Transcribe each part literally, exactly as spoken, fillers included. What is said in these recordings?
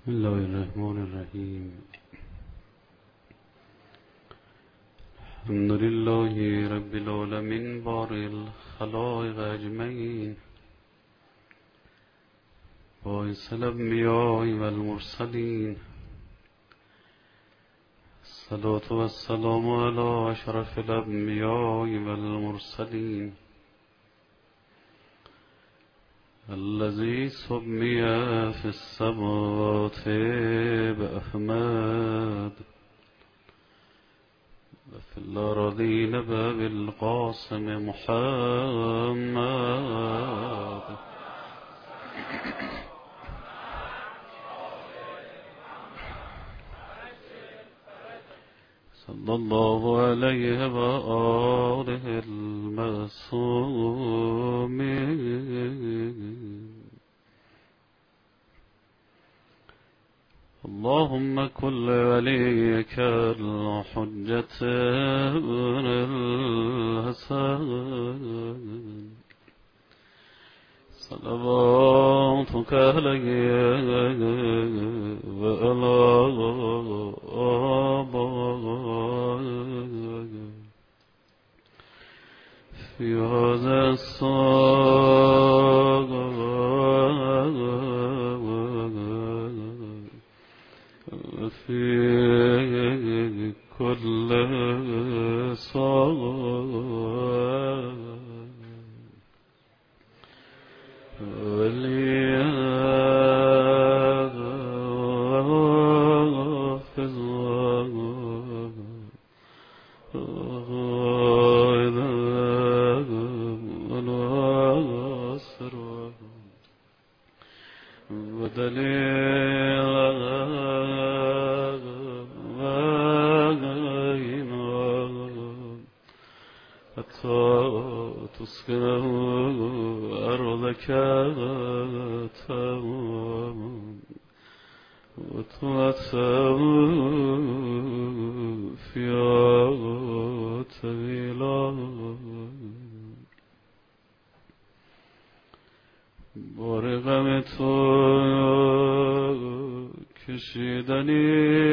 بسم الله الرحمن الرحیم. الحمد لله رب العالمين بارئ الخلائق اجمعین، باعث الانبیاء والمرسلین. الصلاة والسلام على اشرف الانبیاء والمرسلین، الذي سمي في السماوات بأحمد وفي الأرضين بالقاسم محمد. صلى الله عليه وآله المعصومين. اللهم كن وليك الحجة ابن الحسن صلواتك عليه وعلى آبائه في هذا الصلاة في كل صلاة وليحفظ وناصر ودليل حتى تسكنه أرضك تماما وتوفى طويلا. بار غم تو کشیدنی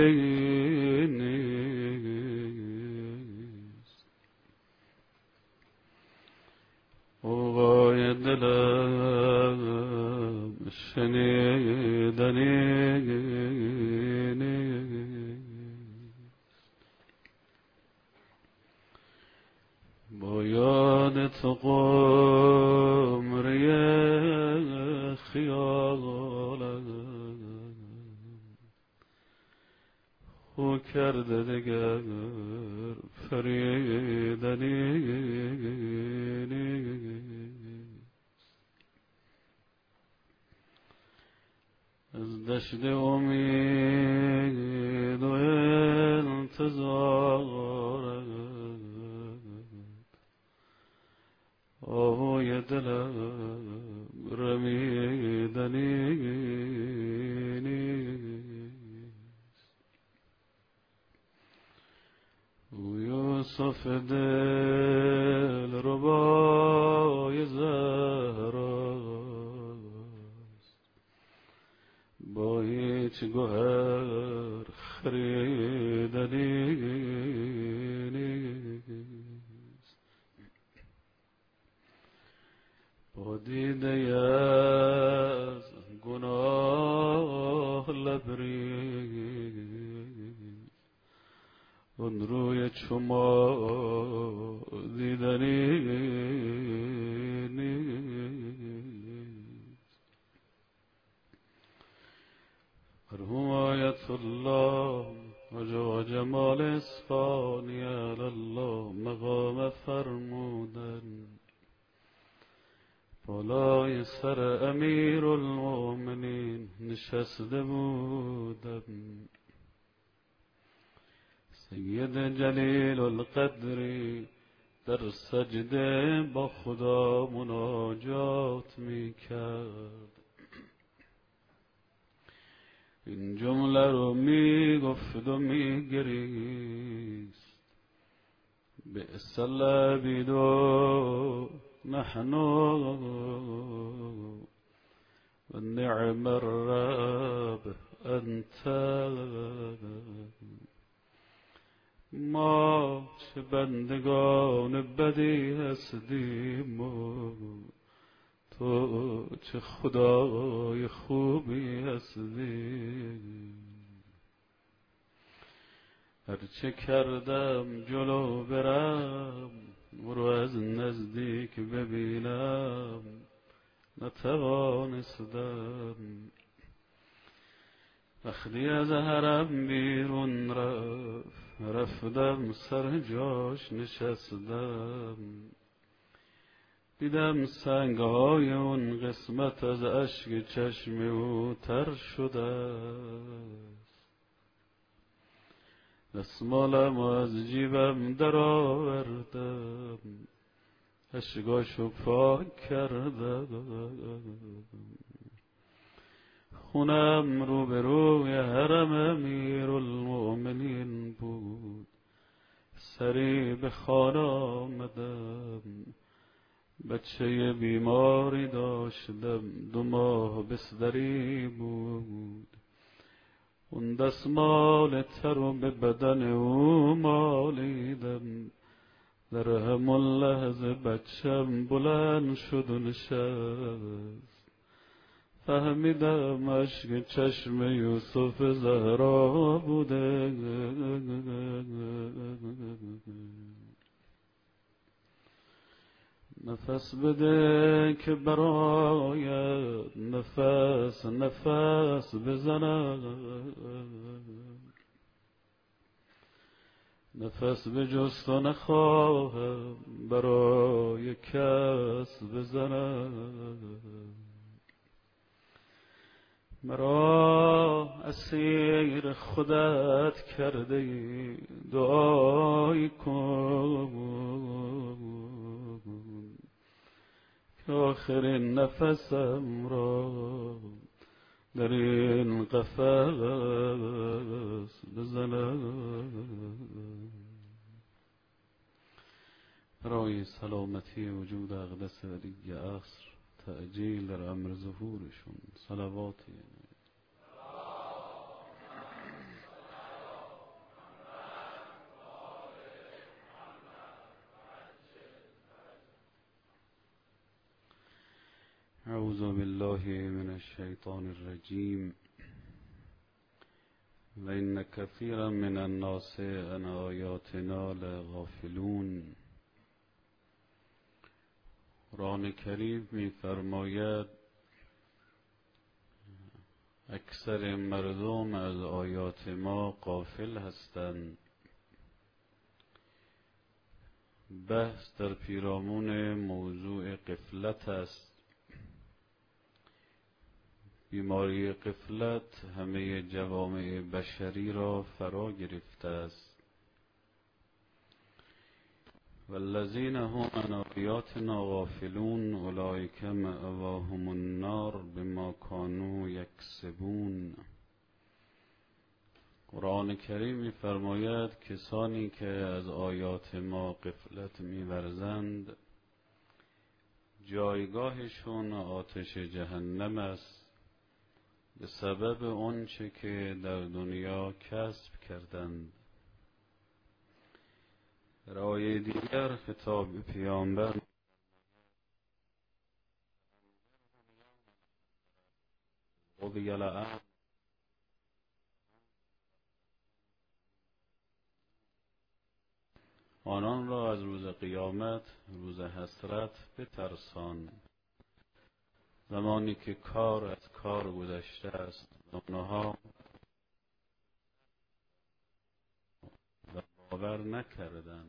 نیست، اوغای دلم شنیدنی نیست. با یاد تو قمری خیالم خو کرده دگر فریدنی نیست. از دشت امید و انتظارت آهای دلم رمیدنی نیست. او یوسف دل ربای زهراست، با هیچ گوهر خریدنی نیست. با دیده از گناه لبریز اون روی شما دیدنی نیست. مرحوم آیت الله و جمال اصفهانی علی الله مقام فرمودن بالای سر امیر المؤمنین نشسته بودم. سید جلیل القدری در سجده با خدا مناجات می کرد. این جمله رو می گفت و می گریست: بئس العبید نحن و نعم الرب انت ما چه بندگان بدی هستیم و تو چه خدای خوبی هستی. هرچه کردم جلو برم رو از نزدیک ببینم نتوانستم. وقتی از حرم بیرون رفت رفتم سر جاش نشستم، دیدم سنگهای اون قسمت از اشک چشم او تر شده. دستمالم از جیبم در آوردم اشکاشو پاک کردم. خونم روبروی حرم امیرالمؤمنین بود. سری به خانه آمدم، بچه بیماری داشتم، دو ماه بستری بود. اون دستمال تر رو به بدن او مالیدم. در همون لحظه بچم بلند شد و نشست. فهمیدم اشک چشم یوسف زهرا بوده. نفس بده که برایت نفس نفس بزنم، نفس به جست و نخواهم برای کس بزنم. مرا اسیر خودت کرده ای دعای کن که آخرین نفسم را در این قفس بزنم. برای سلامتی وجود اقدس ولی عصر تأجیل در امر ظهورشون صلواتی. اعوذ بالله من الشیطان الرجیم. و ان کثیرا من الناس عن آیاتنا لغافلون. قرآن کریم می‌فرماید اکثر مردم از آیات ما غافل هستند. بحث در پیرامون موضوع غفلت است. بیماری غفلت همه جوامع بشری را فرا گرفته است. والذین هم عن آیاتنا غافلون اولئک مأواهم النار بما کانوا یکسبون. قرآن کریم می‌فرماید کسانی که از آیات ما غفلت می‌ورزند جایگاهشون آتش جهنم است به سبب آنچه که در دنیا کسب کردند. در آیه دیگر خطاب پیامبر قضی الامر آنان را از روز قیامت، روز حسرت بترسان. زمانی که کار از کار گذشته است، آنها و باور نکردن.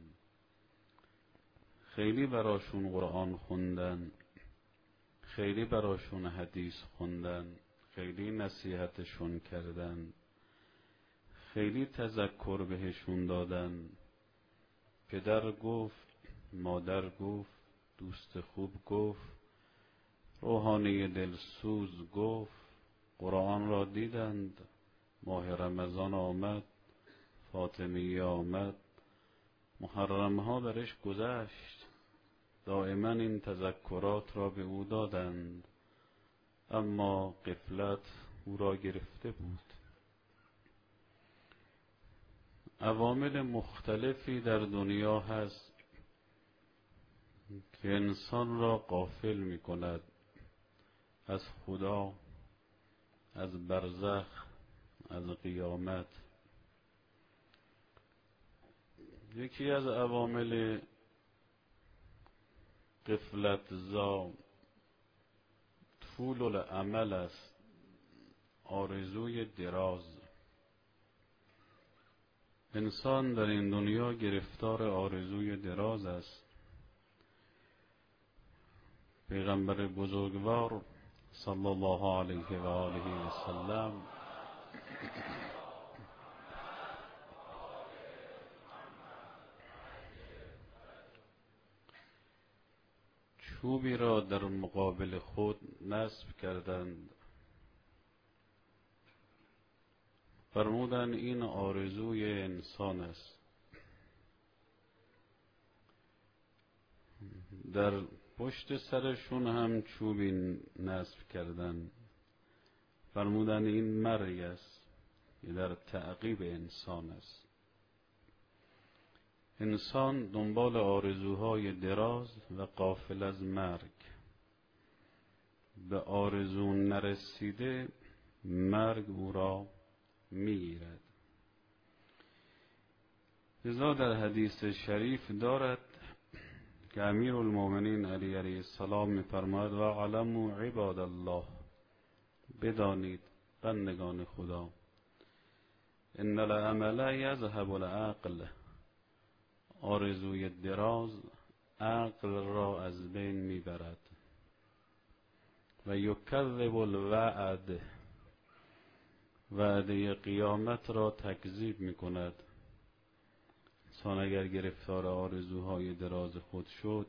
خیلی براشون قرآن خوندن، خیلی براشون حدیث خوندن، خیلی نصیحتشون کردن، خیلی تذکر بهشون دادن. پدر گفت، مادر گفت، دوست خوب گفت، روحانی دلسوز گفت، قرآن را دیدند. ماه رمضان آمد، فاطمیه آمد، محرم ها برش گذشت، دائما این تذکرات را به او دادند، اما غفلت او را گرفته بود. عوامل مختلفی در دنیا هست که انسان را غافل می کند از خدا، از برزخ، از قیامت. یکی از عوامل غفلت زا طول الامل است، آرزوی دراز. انسان در این دنیا گرفتار آرزوی دراز است. پیغمبر بزرگوار صلی الله علیه و آله و سلم چوبی را در مقابل خود نصب کردند، فرمودند این آرزوی انسان است. در پشت سرشون هم چوبی نصب کردند، فرمودند این مرگ است، که در تعقیب انسان است. انسان دنبال آرزوهای دراز و غافل از مرگ، به آرزو نرسیده مرگ او را میگیرد. لذا در حدیث شریف دارد که امیر المؤمنین علی علیه السلام می‌فرماید و علموا عباد الله، بدانید بندگان خدا، ان الامل یذهب العقل، آرزوی دراز عقل را از بین میبرد. و یکذب الوعد، وعده قیامت را تکذیب میکند. انسان اگر گرفتار آرزوهای دراز خود شد،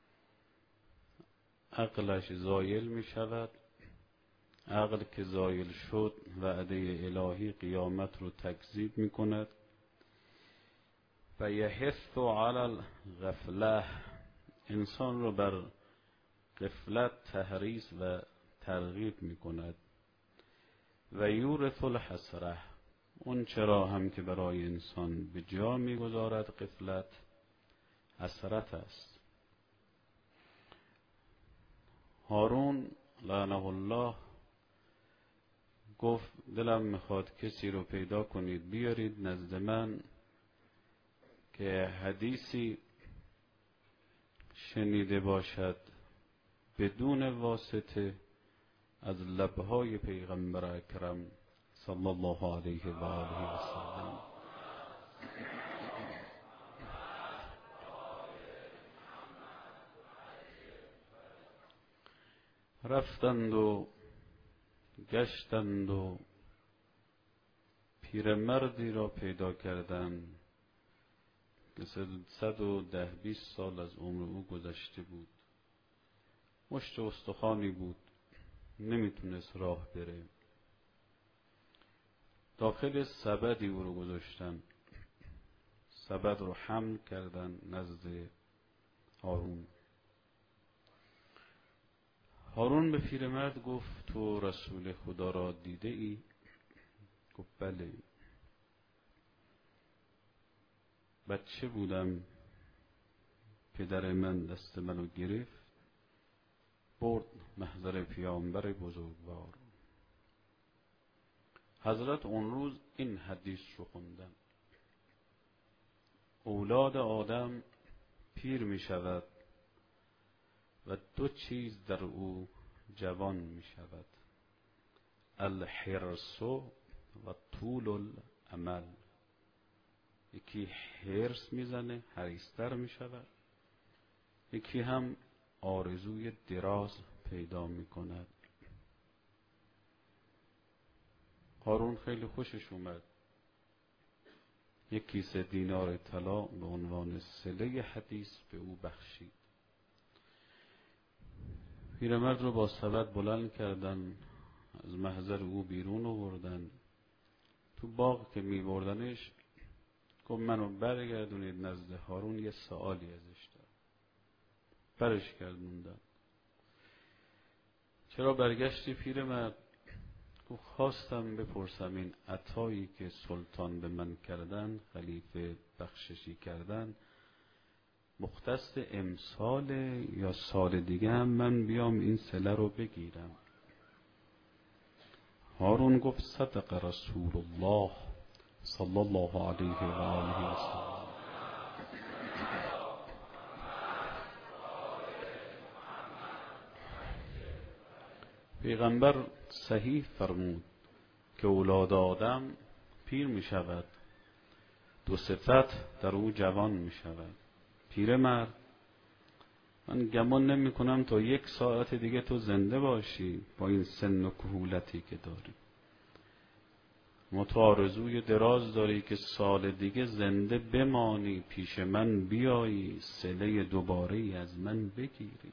عقلش زایل میشود. عقل که زایل شد، وعده الهی قیامت رو تکذیب میکند. و یحث علی الغفله، انسان رو بر غفلت تحریص و ترغیب میکند. و یورث الحسره، اون چرا هم که برای انسان به جا میگذارد غفلت، حسرت است. هارون لعنه الله گفت دلم میخواد کسی رو پیدا کنید بیارید نزد من که حدیثی شنیده باشد بدون واسطه از لبهای پیغمبر اکرم صلی الله علیه و آله و سلم. رفتند و گشتند و پیرمردی را پیدا کردند که صد و ده بیست سال از عمر او گذشته بود. مشت استخوانی بود، نمیتونست راه بره. داخل سبدی او رو گذاشتن، سبد رو حمل کردن نزد هارون. هارون به پیرمرد گفت تو رسول خدا را دیده ای؟ گفت بله. بچه بودم پدر من دست منو گرفت برد محضر پیامبر بزرگوار. حضرت اون روز این حدیث رو خوندن: اولاد آدم پیر می شود و دو چیز در او جوان می شود: الحرص و طول الامل. یکی حرص میزنه، حریص‌تر می شود، یکی هم آرزوی دراز پیدا می کند. هارون خیلی خوشش اومد، یک کیسه دینار طلا به عنوان صله حدیث به او بخشید. پیرمرد رو با سبد بلند کردن، از محضر او بیرون آوردن. تو باغ که می بردنش گفت منو برگردونید نزد هارون، یه سوالی ازش دارم. برش گردوندن. چرا برگشتی پیرمرد؟ گفت خواستم بپرسم این عطایی که سلطان به من کردن، خلیفه بخششی کردن، مختص امسال یا سال دیگه هم من بیام این صله رو بگیرم؟ هارون گفت صدق رسول الله صلی الله علیه و آله و سلم. پیغمبر صحیح فرمود که اولاد آدم پیر می شود، دو صفت در او جوان می شود. پیرمرد، من گمان نمی کنم تا یک ساعت دیگه تو زنده باشی با این سن و کهولتی که داری. ما تو آرزوی دراز داری که سال دیگه زنده بمانی، پیش من بیایی، صله دوباره از من بگیری.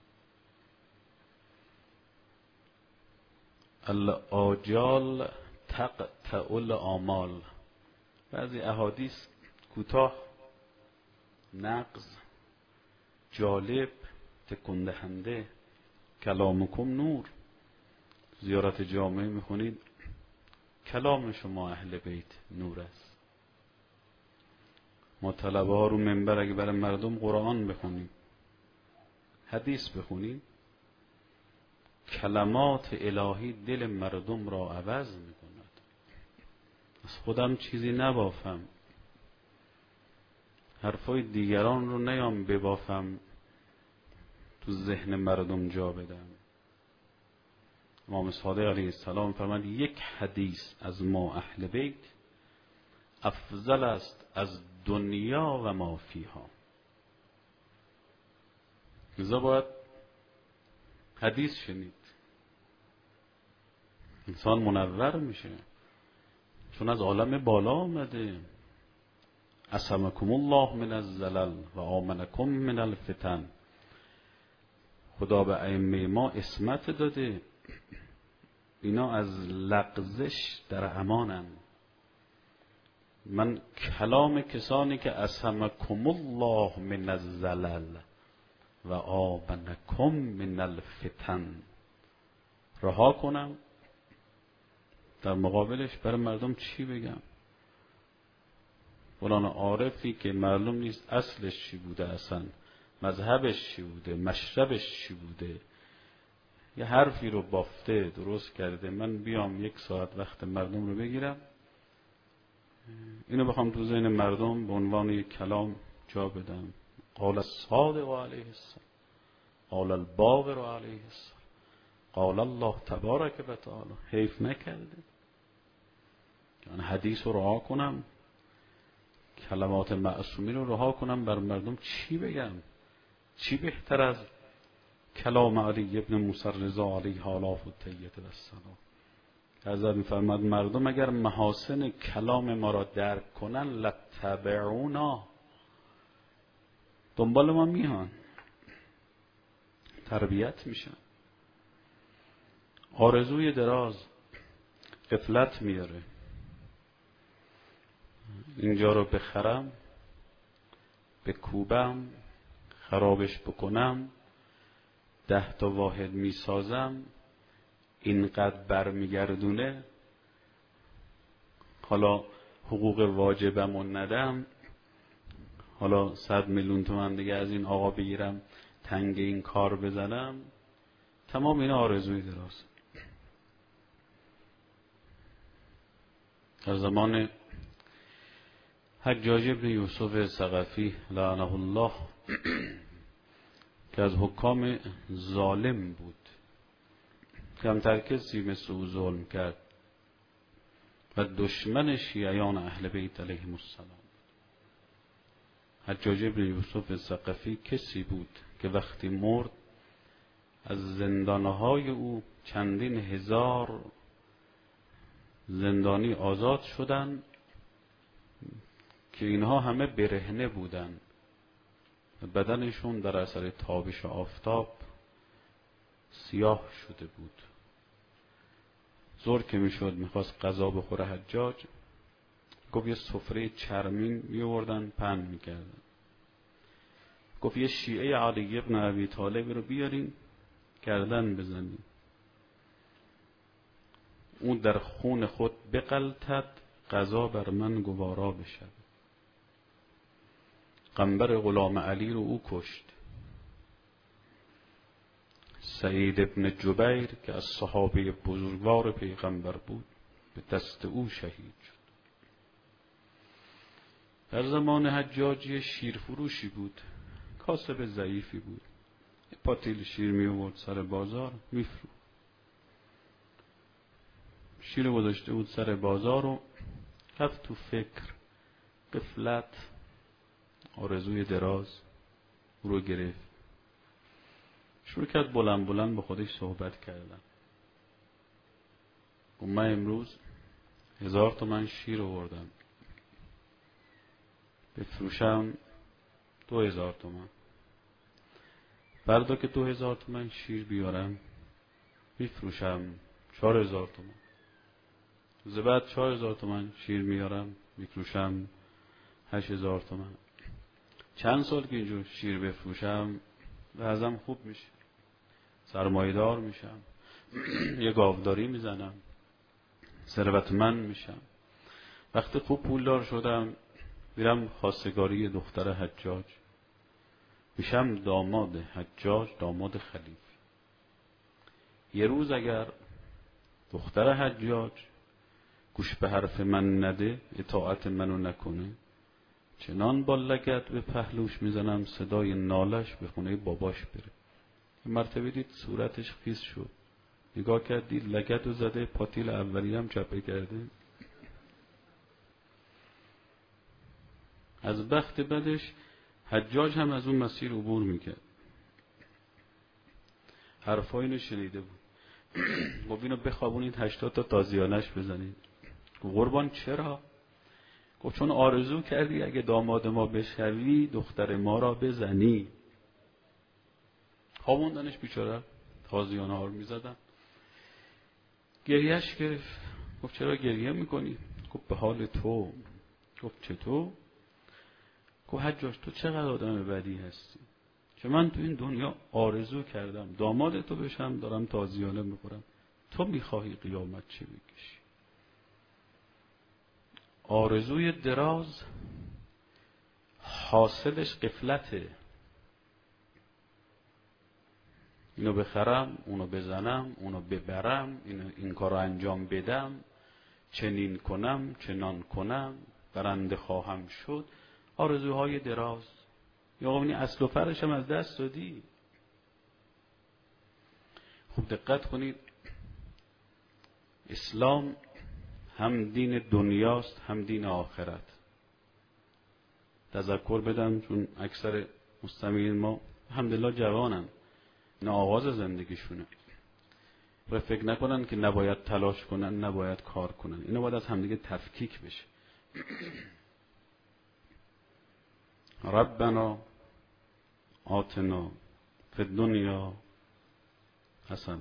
الآجال تقطع الآمال. بعضی احادیث کوتاه، نغز، جالب، تکون دهنده. کلامکم نور. زیارت جامعه میخونید، کلام شما اهل بیت نور است. ما طلبه ها رو منبر اگه برای مردم قرآن بخونیم، حدیث بخونیم، کلمات الهی دل مردم را عوض میکند. از خودم چیزی نبافم، حرفای دیگران رو نیام ببافم تو ذهن مردم جا بدم. امام صادق علیه السلام فرمود یک حدیث از ما اهل بیت افضل است از دنیا و ما فیها. لذا باید حدیث شنید. انسان منور میشه، چون از عالم بالا آمده. عصمکم الله من الزلل و آمنکم من الفتن. خدا به ائمه ما عصمت داده، اینا از لغزش در امانن. من کلام کسانی که عصمکم الله من الزلل و آمنکم من الفتن رها کنم، در مقابلش برای مردم چی بگم؟ فلان عارفی که معلوم نیست اصلش چی بوده، اصلا مذهبش چی بوده، مشربش چی بوده، یه حرفی رو بافته درست کرده، من بیام یک ساعت وقت مردم رو بگیرم، اینو بخوام تو ذهن مردم به عنوان یک کلام جا بدم؟ قال الصادق علیه السلام، قال الباقر علیه السلام، قال الله تبارک و تعالی. حیف نکرده؟ یعنی حدیث رو رها کنم، کلمات معصومین رو رها کنم، بر مردم چی بگم؟ چی بهتر از کلام علی ابن موسی رضا علیه آلاف و تیت و السلام؟ حضرت می‌فرماد مردم اگر محاسن کلام ما را درک کنن لتبعونا، دنبال ما میان، تربیت میشن. آرزوی دراز غفلت میاره. اینجا رو بخرم، بکوبم، خرابش بکنم، ده تا واحد میسازم، اینقدر برمیگردونه، حالا حقوق واجبمو ندم، حالا صد میلیون تومن دیگه از این آقا بگیرم، تنگ این کار بزنم. تمام اینا آرزوی دراز. در زمان حجاج ابن یوسف ثقفی لعنه الله که از حکام ظالم بود، کمتر کسی مثل او ظلم کرد و دشمن شیعیان اهل بیت علیهم السلام. حجاج ابن یوسف ثقفی کسی بود که وقتی مرد از زندانهای او چندین هزار زندانی آزاد شدند که اینها همه برهنه بودند، بدنشون در اثر تابش آفتاب سیاه شده بود. ظهر که میشد میخواست غذا بخوره حجاج، گفت یه سفره چرمین میوردن پهن میکردن، گفت یه شیعه علی ابن ابی طالب رو بیارین گردن بزنین. او در خون خود بغلطد، قضا بر من گوارا بشد. قنبر غلام علی رو او کشت. سعید ابن جبیر که از صحابه بزرگوار پیغمبر بود به دست او شهید شد. در زمان حجاجی شیرفروشی بود، کاسب ضعیفی بود. یه پاتیل شیر می آورد سر بازار میفروخت. شیر گذاشته بود سر بازار و رفت تو فکر، غفلت، آرزوی دراز او رو گرفت. شروع کرد بلند بلند با خودش صحبت کردن. من امروز هزار تومن شیر آوردم، بفروشم دو هزار تومن. فردا که دو هزار تومن شیر بیارم میفروشم چهار هزار تومن. روز بعد چهار هزار تومن شیر میارم میفروشم هشت هزار تومن. چند سال که اینجور شیر بفروشم وضعم خوب میشه، سرمایه‌دار میشم، یه گاوداری میزنم، ثروتمند میشم. وقتی خوب پولدار شدم میرم خواستگاری دختر حجاج، میشم داماد حجاج، داماد خلیفه. یه روز اگر دختر حجاج گوش به حرف من نده، اطاعت منو نکنه، چنان با لگد به پهلوش میزنم صدای نالش به خونه باباش بره. مرتبه دید صورتش خیس شد، نگاه کرد دید لگدو زده، پاتیل اولی هم چپه کرده. از بخت بدش حجاج هم از اون مسیر عبور میکرد. حرفا اینو شنیده بود. گفت اینو بخوابونید هشتاد تا تازیانش بزنید. گفت قربان چرا؟ گفت چون آرزو کردی اگه داماد ما بشوی دختر ما را بزنی. خوابوندنش بیچاره، تازیانه ها رو میزدن. گریهش گرفت. گفت چرا گریه میکنی؟ گفت به حال تو. گفت چطور؟ گفت حجاج تو چقدر آدم بدی هستی که من تو این دنیا آرزو کردم داماد تو بشم، دارم تازیانه میخورم، تو میخواهی قیامت چه بکشی؟ آرزوی دراز حاصلش غفلته. اینو بخرم، اونو بزنم، اونو ببرم، اینو این کارو انجام بدم، چنین کنم، چنان کنم، برنده خواهم شد. آرزوهای دراز. یا قوانی اصل و فرش هم از دست دادی. خوب دقت کنید، اسلام هم دین دنیاست هم دین آخرت. تذکر بدم چون اکثر مستمعین ما الحمدلله جوانن، نه آغاز زندگیشونه، و فکر نکنن که نباید تلاش کنن، نباید کار کنن. اینو باید از همدیگه تفکیک بشه. ربنا آتنا فی الدنیا حسنه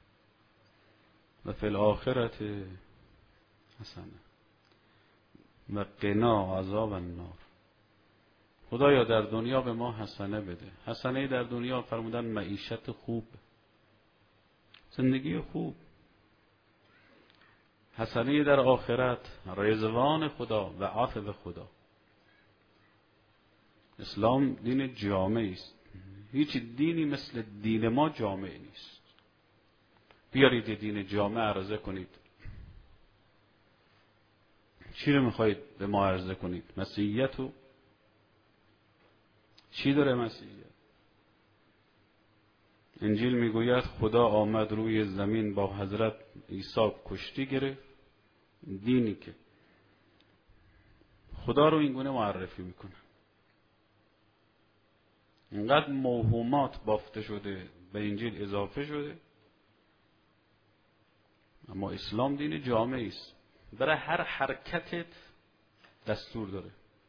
و فی الآخرت حسنه و قنا عذاب النار. خدایا در دنیا به ما حسنه بده. حسنه در دنیا فرمودن معیشت خوب، زندگی خوب. حسنه در آخرت رضوان خدا و عفو خدا. اسلام دین جامعی است. هیچ دینی مثل دین ما جامع نیست. بیارید دین جامع عرضه کنید. چی رو میخواید به ما عرضه کنید؟ مسیحیتو؟ چی داره مسیحیت؟ انجیل میگوید خدا آمد روی زمین با حضرت عیسی کشتی گرفت. دینی که خدا رو اینگونه معرفی میکنه. اینقدر موهومات بافته شده به انجیل اضافه شده، اما اسلام دین جامعی است. برای هر حرکتت دستور داره.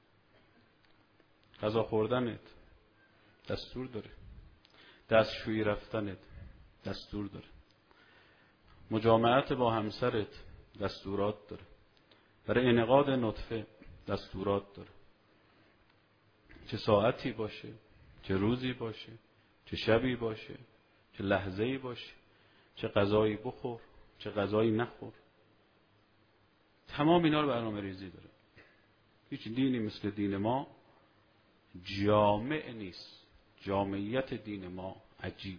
غذا خوردنت دستور داره، دستشویی رفتنت دستور داره، مجامعت با همسرت دستورات داره، برای انعقاد نطفه دستورات داره. چه ساعتی باشه، چه روزی باشه، چه شبی باشه، چه لحظه‌ای باشه، چه غذایی بخور، چه غذایی نخور. تمام اینا رو برنامه ریزی داره. هیچ دینی مثل دین ما جامع نیست. جامعیت دین ما عجیب.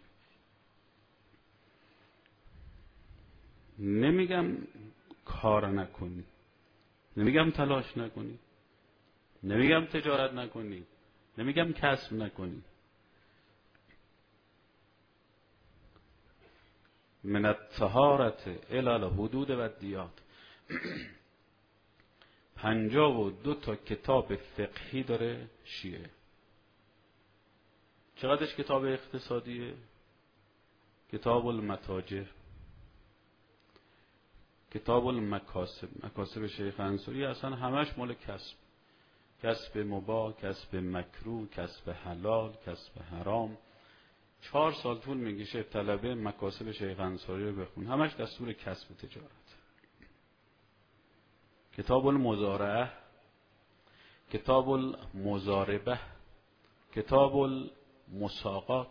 نمیگم کار نکنی، نمیگم تلاش نکنی، نمیگم تجارت نکنی، نمیگم کسب نکنی. من الطهارة الی الحدود و الدیات. پنجاه و دو تا کتاب فقهی داره شیعه. چقدرش کتاب اقتصادیه؟ کتاب المتاجر، کتاب المکاسب. مکاسب شیخ انصاری اصلا همش مال کسب، کسب مباح، کسب مکروه، کسب حلال، کسب حرام. چهار سال طول میکشه طلبه مکاسب شیخ انصاری رو بخون، همش دستور کسب تجارت. کتاب المزارعه، کتاب المزاربه، کتاب المساقات،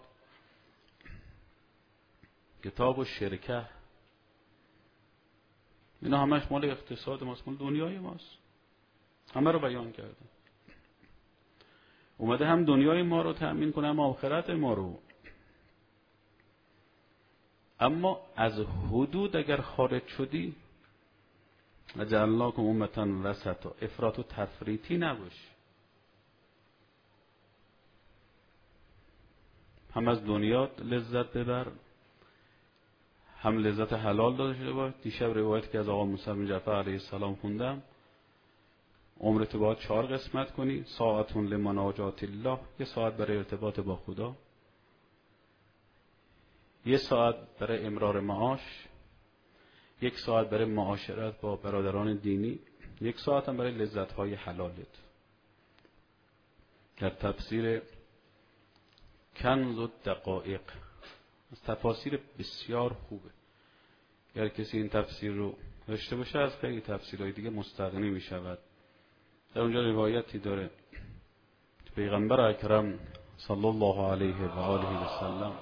کتاب الشرکه. اینا همش مال اقتصاد ماست، مال دنیای ماست. همه رو بیان کرده. اومده هم دنیای ما رو تأمین کنه هم آخرت ما رو. اما از حدود اگر خارج شدی، وجعلناکم امة وسطا، افراط و تفریطی نباش. هم از دنیا لذت ببر، هم لذت حلال داشته باش. دیشب روایت که از آقا موسی بن جعفر علیه السلام خوندم، عمرت باید چهار قسمت کنی. ساعتون لمناجات الله، یه ساعت برای ارتباط با خدا، یه ساعت برای امرار معاش، یک ساعت برای معاشرت با برادران دینی، یک ساعت هم برای لذت‌های حلالت. در تفسیر کنز الدقایق، از تفاسیر بسیار خوبه. اگر کسی این تفسیر رو داشته باشه از خیلی تفسیرهای دیگه مستغنی می شود. در اونجا روایتی داره پیغمبر اکرم صلی الله علیه و آله و سلم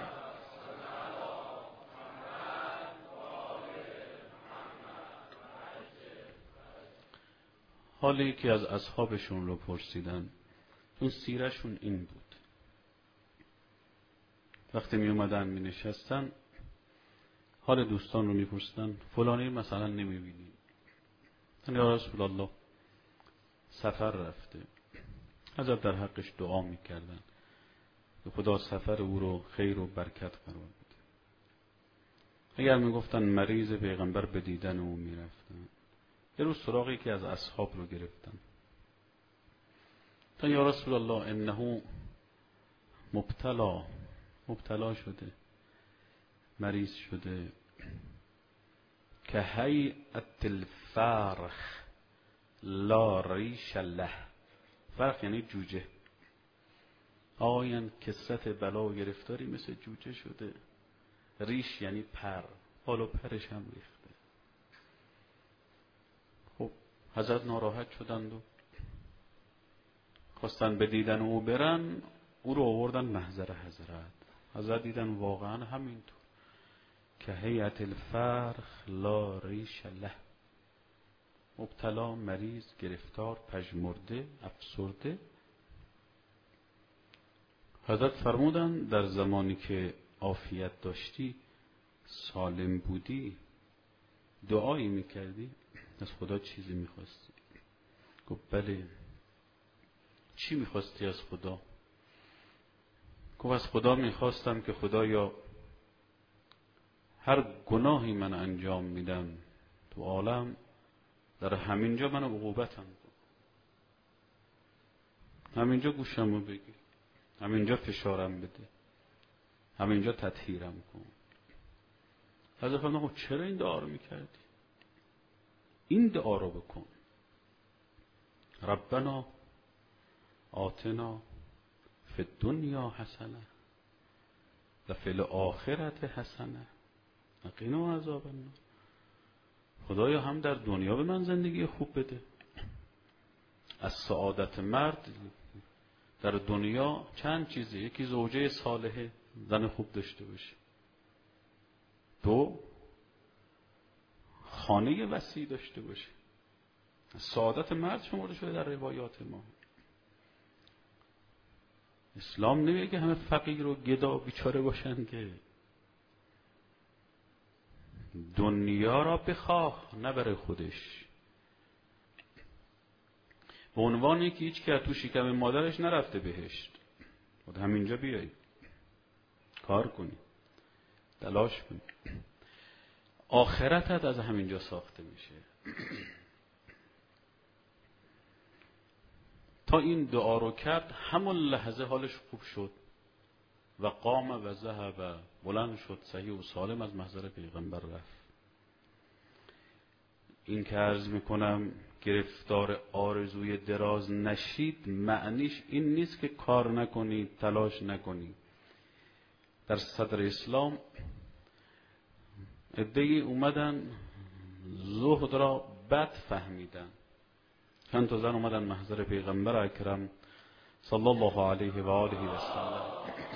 حالی که از اصحابشون رو پرسیدن، اون سیرشون این بود. وقتی می اومدن می نشستن حال دوستان رو می پرسیدن، فلانی مثلا نمی بینی، یا رسول الله سفر رفته. ازت در حقش دعا می کردن که خدا سفر او رو خیر و برکت قرار بده. اگر می گفتن مریض، پیغمبر به دیدن او می رفتن. یه روز سراغی که از اصحاب رو گرفتن، تا یا رسول الله انه مبتلا، مبتلا شده، مریض شده، که هیئت الفرخ لا ریش له. فرخ یعنی جوجه. آین کسرت بلا و گرفتاری مثل جوجه شده. ریش یعنی پر، حال و پرش هم ریخته. خب حضرت ناراحت شدند و خواستن به دیدن او برن. او رو آوردن محضر حضرت. حضرت دیدن واقعا همینطور، که هیئت الفرخ لا ریش له. مبتلا، مریض، گرفتار، پژمرده، افسرده. حضرت فرمودن در زمانی که عافیت داشتی، سالم بودی، دعایی میکردی، از خدا چیزی میخواستی؟ گفت بله. چی میخواستی از خدا؟ گفت از خدا میخواستم که خدایا هر گناهی من انجام میدم تو عالم، در همینجا منو عقوبتم کن، همینجا گوشمو بگیر، همینجا فشارم بده، همینجا تطهیرم کن. حضرت فرمودن خب چرا این دعا رو میکردی؟ این دعا رو بکن. ربنا آتنا فی الدنیا حسنه و فی الاخرة حسنه و قنا عذاب النار. خدایا هم در دنیا به من زندگی خوب بده. از سعادت مرد در دنیا چند چیزه. یکی زوجه صالحه، زن خوب داشته باشه. دو، خانه وسیع داشته باشه. سعادت مرد شمرده شده در روایات ما. اسلام نمیگه همه فقیر و گدا و بیچاره باشن، که دنیا را بخواه نه برای خودش. به عنوانی که هیچ که تو شکم مادرش نرفته بهشت، باید همینجا بیایی کار کنی، تلاش کنی. آخرتت از همینجا ساخته میشه. تا این دعا رو کرد، همون لحظه حالش خوب شد و قام و ذهب و بلند شد، صحیح و سالم از محضر پیغمبر رفت. این که عرض میکنم گرفتار آرزوی دراز نشید، معنیش این نیست که کار نکنید، تلاش نکنید. در صدر اسلام عده‌ای اومدن زهد را بد فهمیدن. چند تا زن اومدن محضر پیغمبر اکرم صلی الله علیه و آله و سلم.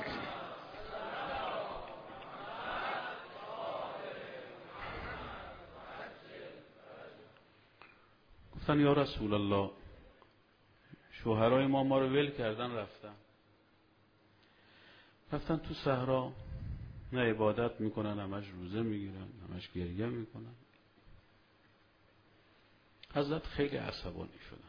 گفتن یا رسول الله، شوهرای ما ما رو ول کردن، رفتن رفتن تو صحرا، نه عبادت میکنن، همش روزه میگیرن، همش گریه میکنن. حضرت خیلی عصبانی شدن،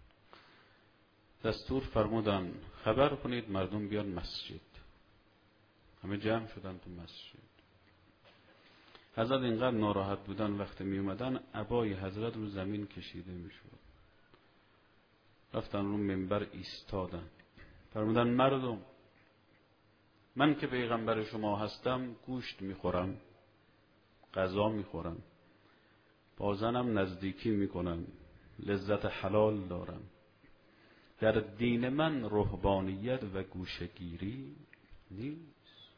دستور فرمودن خبر کنید مردم بیان مسجد. همه جمع شدن تو مسجد. حضرت اینقدر ناراحت بودن، وقتی می اومدن عبای حضرت رو زمین کشیده میشد. رفتن رو منبر ایستادن، فرمودن مردم، من که پیغمبر شما هستم گوشت میخورم، غذا میخورم، با زنم نزدیکی میکنم، لذت حلال دارم. در دین من رهبانیت و گوشه‌گیری نیست.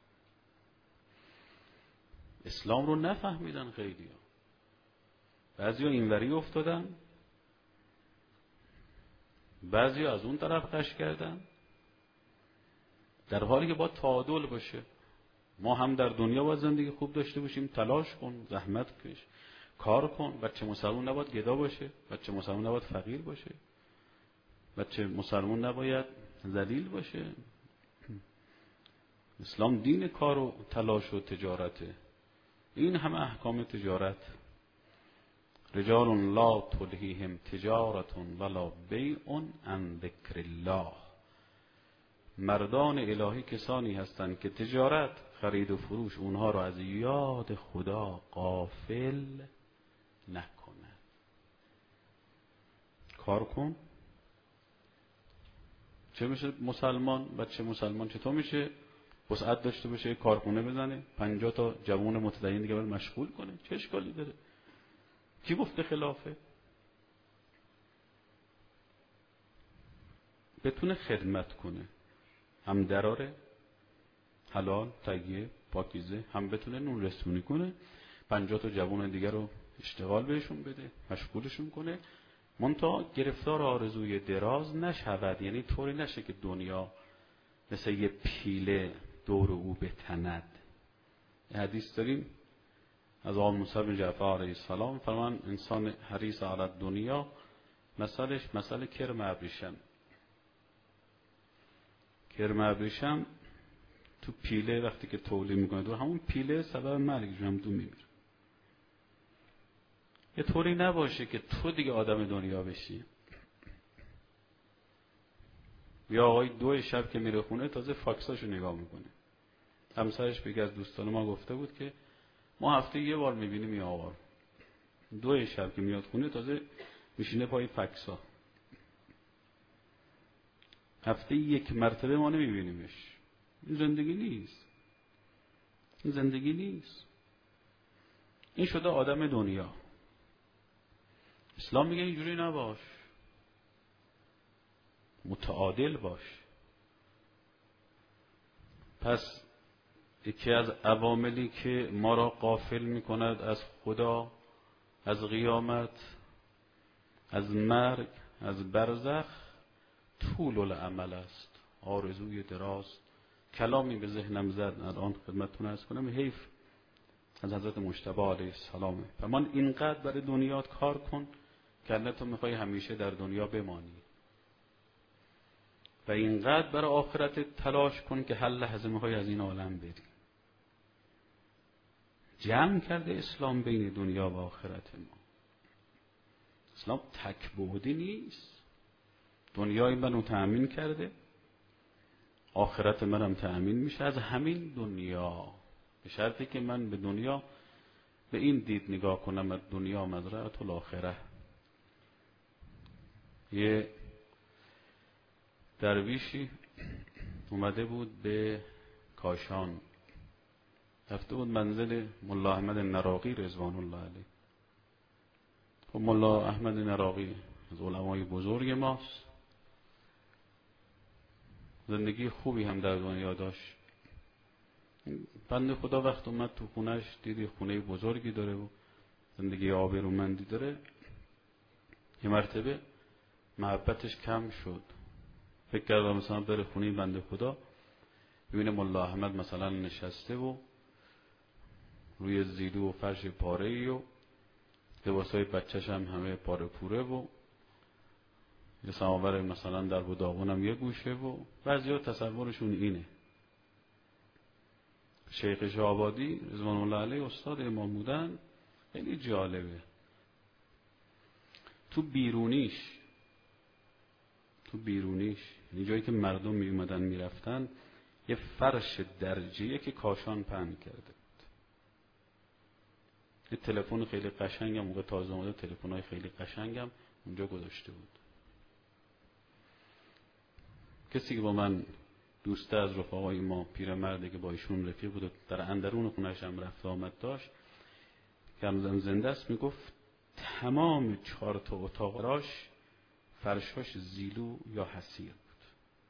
اسلام رو نفهمیدن خیلی ها. بعضی ها اینوری افتادن، بعضی ها از اون طرف قش کردن، در حالی که باید تعادل باشه. ما هم در دنیا باید زندگی خوب داشته باشیم، تلاش کن، زحمت کش، کار کن. بچه مسلمون نباید گدا باشه، بچه مسلمون نباید فقیر باشه، بچه مسلمون نباید ذلیل باشه. اسلام دین کار و تلاش و تجارته. این همه احکام تجارت. رجال لا تلهیهم تجارت ولا بیع عن ذکر الله. مردان الهی کسانی هستند که تجارت، خرید و فروش اونها را از یاد خدا غافل نکند. کار کن. چه میشه مسلمان؟ بچه مسلمان چطور میشه وسعت داشته باشه، کارخونه بزنه، پنجاه تا جوان متدین دیگه مشغول کنه؟ چه اشکالی داره؟ کی گفته خلافه؟ بتونه خدمت کنه، هم دراره حلال، طیب، پاکیزه، هم بتونه نون رسونی کنه، پنجاه تا جوان دیگه رو اشتغال بهشون بده، مشغولشون کنه. منتها گرفتار آرزوی دراز نشود. یعنی طوری نشه که دنیا مثل یه پیله دور او بتند. حدیث داریم از آقا موسی بن جعفر علیه السلام، فرمان انسان حریص علی دنیا مثلش مثل کرم ابریشم. کرم ابریشم تو پیله وقتی که تولید میکنه دور، همون پیله سبب مرگش هم دو میمیره. یه طوری نباشه که تو دیگه آدم دنیا بشی. یا آقای دو شب که میره خونه تازه فاکساشو نگاه میکنه. همسرش به یکی از دوستان ما گفته بود که ما هفته یه بار میبینیم این آقا، دو شب که میاد خونه تازه میشینه پای فکسا. هفته یک مرتبه ما نمیبینیمش. این زندگی نیست. این زندگی نیست. این شده آدم دنیا. اسلام میگه اینجوری نباش، متعادل باش. پس یکی از عواملی که ما را غافل میکند از خدا، از قیامت، از مرگ، از برزخ، طول الامل است، آرزوی دراز. کلامی به ذهنم زد الان خدمتتون عرض کنم، حیف از حضرت مجتبی علیه السلام. فرمان اینقدر برای دنیات کار کن کنه تو میخوای همیشه در دنیا بمانی و اینقدر برای آخرت تلاش کن که هر لحظه میخوای از این عالم بری. جمع کرده اسلام بین دنیا و آخرت ما. اسلام تک بعدی نیست. دنیای منو تأمین کرده، آخرت منم تأمین میشه از همین دنیا، به شرطی که من به دنیا به این دید نگاه کنم از دنیا مزرعة الاخره. یه درویشی اومده بود به کاشان، رفته بود منزل ملا احمد نراقی رضوان الله علیه. خب ملا احمد نراقی از علمای بزرگ ماست، زندگی خوبی هم در دنیا داشت. بنده خدا وقت اومد تو خونهش، دیدی خونه بزرگی داره و زندگی آبرومندی داره، یه مرتبه محبتش کم شد، فکر کرد مثلا بره خونه بنده خدا ببینه ملا احمد مثلا نشسته و روی زیدو و فرش پاره‌ای و لباسای بچه‌ش هم همه پاره پوره و یه سماور مثلا در و داغونم یه گوشه و بعضیا تصورشون اینه. شیخ شاه‌آبادی رضوان الله علیه استاد امام بودن، خیلی جالبه. تو بیرونیش تو بیرونیش یعنی جایی که مردم می اومدن می رفتن، یه فرش درجیه که کاشان پهن کرده بود. یه تلفن خیلی قشنگم، موقع تازه اومده تلفن‌های خیلی قشنگم اونجا گذاشته بود. کسی که با من دوسته از رفقای ما، پیرمردی که با ایشون رفیق بود، در اندرون خونه‌اش هم رفت آمد داشت، که همزن زنده است، میگفت تمام چهار تا اتاقاش فرشاش زیلو یا حسیر بود.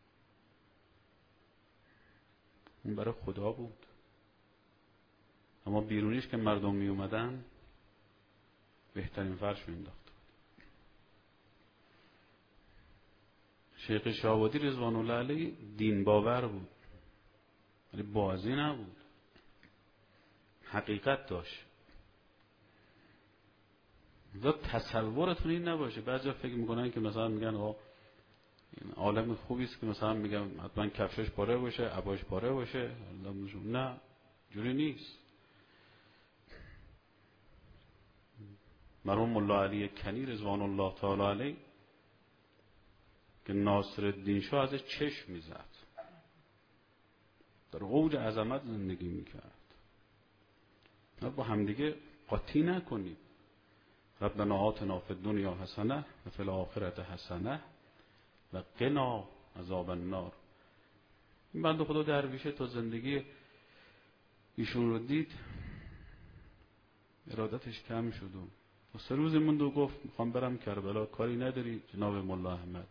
اون برای خدا بود، اما بیرونیش که مردم می اومدن بهترین فرش می انداخت. شیخ شاه‌آبادی رضوان الله علیه دین باور بود ولی بازی نبود، حقیقت داشت. زیاد تصورتون این نباشه. بعضیا فکر میکنن که مثلا میگن آقا این عالم خوبی است که مثلا میگم حتما کفشش پاره باشه، عباش پاره باشه. نه، جوری نیست. مرحوم ملا علی کنی رضوان الله تعالی علیه که ناصرالدین شاه ازش چشم میزد، در اوج عظمت زندگی میکرد. با همدیگه قاطی نکنید. ربنا آتنا فی الدنیا حسنه و فی الاخره حسنه و قنا عذاب النار. این بنده خدا درویشه تا زندگی ایشون رو دید ارادتش کم شد و سه روز موند و گفت میخوام برم کربلا. کاری نداری جناب ملا احمد؟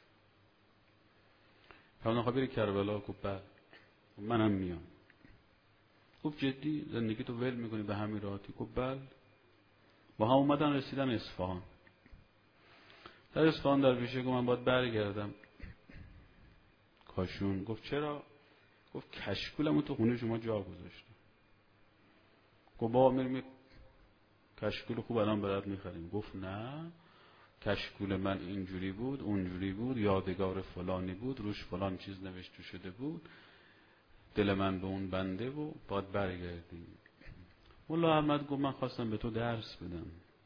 فرمودن خب بری کربلا؟ گفت بله. منم میام. گفت جدی زندگی تو ول میکنی به همین راحتی؟ گفت بله. با هم اومدن رسیدن اصفهان. در اصفهان درویشه گفت من باید برگردم کاشون. گفت چرا؟ گفت کشکولمو تو خونه شما جا گذاشتم. گفت با میریم کشکول خوب الان برات میخریم. گفت نه، کشکول من اینجوری بود اونجوری بود، یادگار فلانی بود، روش فلان چیز نوشته شده بود، دل من به اون بنده و باید برگردیم. ملا احمد گفت من خواستم به تو درس بدم.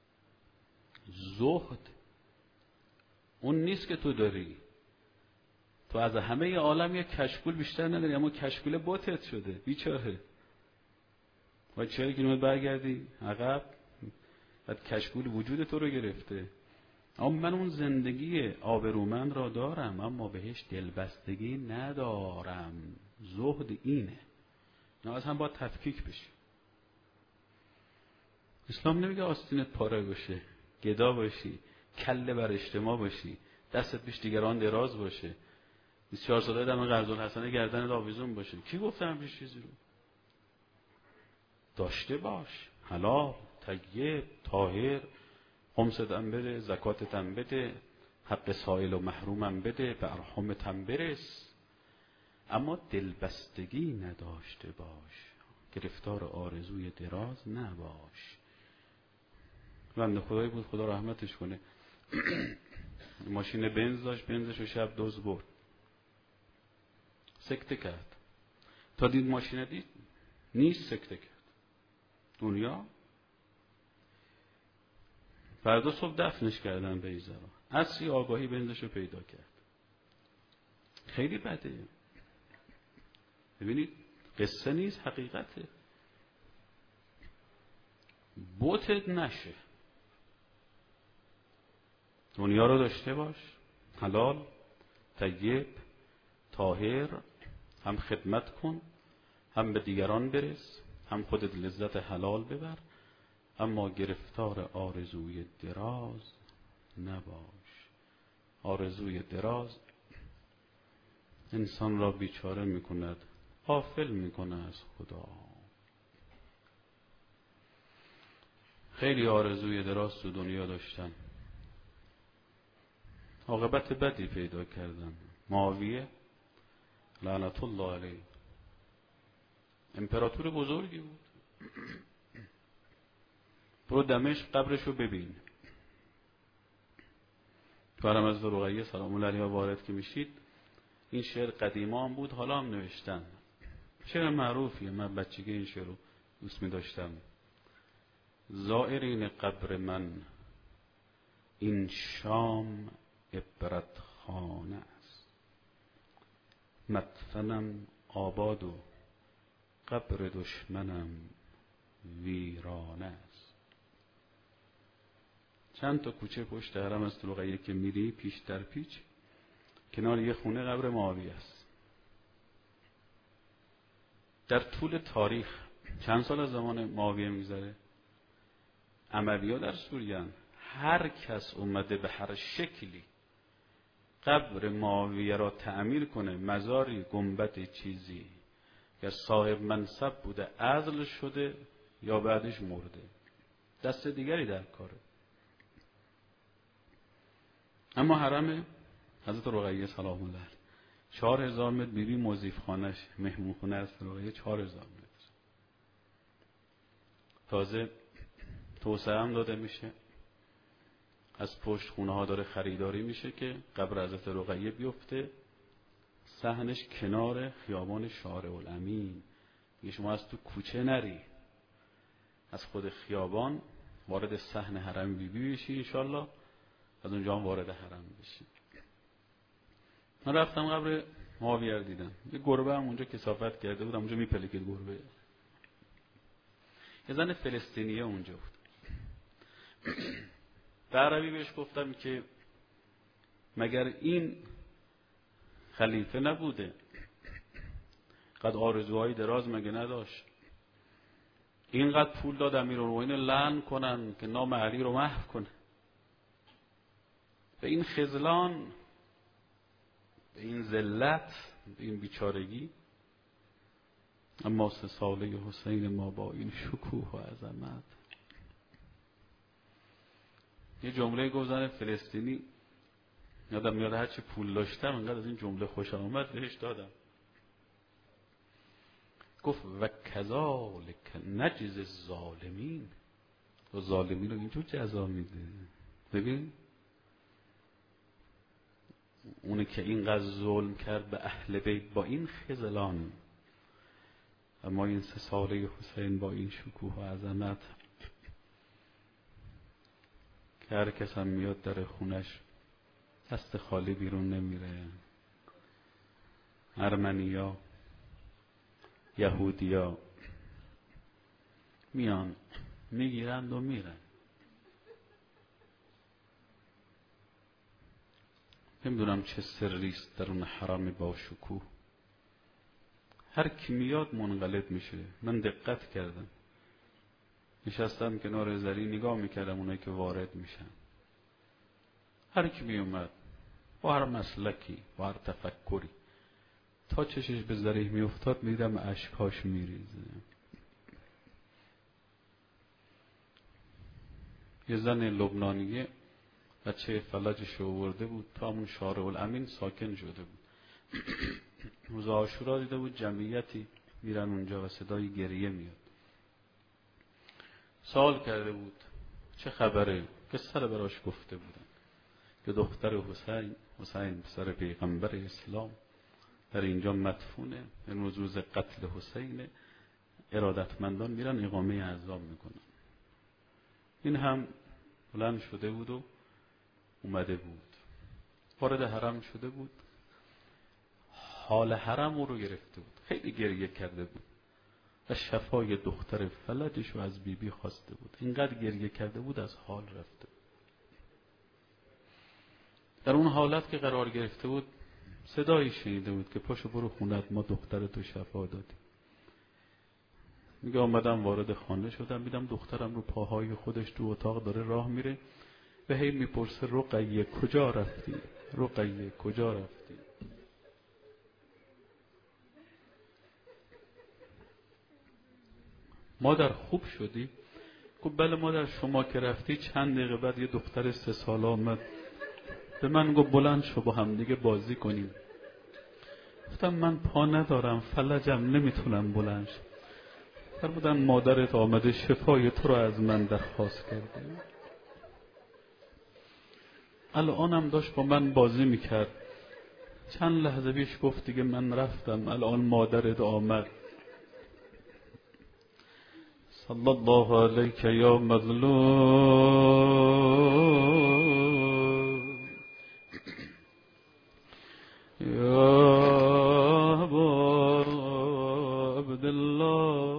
زهد اون نیست که تو داری. تو از همه عالم یک کشکول بیشتر نداری، اما کشکول بتت شده. بیچاره باید چهل کیلومتر برگردی عقب، بعد کشکول وجود تو رو گرفته. اما من اون زندگی آبرومند را دارم اما بهش دلبستگی ندارم. زهد اینه. نه از هم باید تفکیک بشی. اسلام نمیگه آستینت پاره باشه، گدا باشی، کله بر اجتماع باشی، دستت پیش دیگران دراز باشه، بیست و چهار ساله دم قرض الحسنه گردنت آویزون باشه. کی گفته همچین چیزی رو؟ داشته باش. حلال، طیب، طاهر، خمست هم بده، زکاتت هم بده، حق سائل و محرومم بده، به ارحامت هم برس، اما دلبستگی نداشته باش، گرفتار آرزوی دراز نباش. بنده خدایی بود خدا رحمتش کنه، ماشین بنز داشت، بنزش رو شب دزد برد، سکته کرد. تا دید ماشین دید نیست، سکته کرد. دنیا فردا صبح دفنش کردن به ایزرا. اصلی آگاهی بنزش رو پیدا کرد. خیلی بده. ببینید قصه نیست، حقیقته. بوتت نشه. دنیا رو داشته باش، حلال، طیب، طاهر، هم خدمت کن، هم به دیگران برس، هم خودت لذت حلال ببر، اما گرفتار آرزوی دراز نباش. آرزوی دراز انسان را بیچاره میکند، غافل میکنه از خدا. خیلی آرزوی دراز تو دنیا داشتن، عاقبت بدی پیدا کردن. معاویه لعنت الله علیه امپراتور بزرگی بود. برو دمشق قبرشو ببین. تو حرم از رقیه سلام الله علیها وارد که میشید، این شعر قدیما هم بود، حالا هم نوشتن. شعر معروفیه، من بچگی این شعر رو دوست می داشتم. زائرین قبر من این شام عبرت خانه است، مدفنم آباد و قبر دشمنم ویرانه است. چند تا کوچه پشت حرم از رقیه که میری پیش در پیچ، کنار یه خونه قبر معاویه است. در طول تاریخ چند سال از زمان معاویه میگذره، اموی‌ها در سوریه هر کس اومده به هر شکلی قبر معاویه را تعمیر کنه، مزاری، گنبد، چیزی، یا صاحب منصب بوده عزل شده یا بعدش مرده، دست دیگری در کاره. اما حرم حضرت رقیه سلام الله علیها چهار هزار متر، بیبی موظیف خانش مهمون خونه است رقیه چهار هزار متر. تازه توسعه هم داده میشه، از پشت خونه ها داره خریداری میشه که قبر حضرت رقیه بیفته صحنش کنار خیابان شارع الامین. میگه شما از تو کوچه نری، از خود خیابان وارد صحن حرم بیبی بشی، انشالله از اونجا هم وارد حرم بشی. من رفتم قبر معاویه رو دیدم، یه گربه هم اونجا کثافت کرده بود، اونجا میپلکید گربه. یه زن فلسطینیه اونجا بود. به عربی بهش گفتم که مگر این خلیفه نبوده؟ قد آرزوهای دراز مگه نداشت؟ اینقدر پول داد امیرالمومنین لعن کنن که نام علی رو محو کنه. به این خذلان، به این ذلت، به این بیچارگی. اما سه ساله حسین ما با این شکوه و عظمت. یه جمله گفتن فلسطینی یادم میاد، هرچی پول داشتم انقدر از این جمله خوشم اومد بهش دادم. گفت و کذالک نجزی الظالمین، و ظالمین رو اینجور جزا میده. ببین اونه که اینقدر ظلم کرد به اهل بیت با این خذلان، اما این سه ساله حسین با این شکوه و عظمت که هر کس هم میاد در خونش دست خالی بیرون نمیره. ارمنیا، یهودیا میان میگیرند و میرن. نمیدونم چه سریست در اون حرم با شکوه. هر کی میاد منقلب میشه. من دقت کردم، نشستم کنار زری نگاه میکردم اونایی که وارد میشن. هر کی میومد با هر مسلکی با هر تفکری، تا چشش به زری میافتاد میدم اشکاش میریزه. یه زن لبنانیه بچه فلجش آورده بود، تا همون شارع الامین ساکن شده بود. روز عاشورا دیده بود جمعیتی میرن اونجا و صدای گریه میاد. سوال کرده بود چه خبره؟ قصه رو براش گفته بودن. که دختر حسین حسین پسر پیغمبر اسلام در اینجا مدفونه. امروز روز قتل حسین، ارادتمندان میرن اقامه اعزام میکنن. این هم بلند شده بود و اومده بود، وارد حرم شده بود، حال حرم او رو گرفته بود، خیلی گریه کرده بود و شفای دختر فلجش رو از بیبی بی خواسته بود. اینقدر گریه کرده بود از حال رفته. در اون حالت که قرار گرفته بود صدایی شنیده بود که پاشو برو خونت، ما دخترتو شفا دادیم. میگه آمدم وارد خانه شدم، میدم دخترم رو پاهای خودش تو اتاق داره راه میره و هی میپرسه رقیه کجا رفتی؟ رقیه کجا رفتی؟ مادر خوب شدی؟ گفت بله مادر، شما که رفتی چند دقیقه بعد یه دختر سه ساله آمد به من گفت بلند شو با هم دیگه بازی کنیم. گفتم من پا ندارم، فلجم، نمیتونم بلند شم. فرمودن مادرت آمده شفای تو رو از من درخواست کرده. الانم داشت با من بازی میکرد، چند لحظه پیش گفت دیگه من رفتم، الان مادرت آمد. صلی الله علیک یا مظلوم یا ابا عبدالله.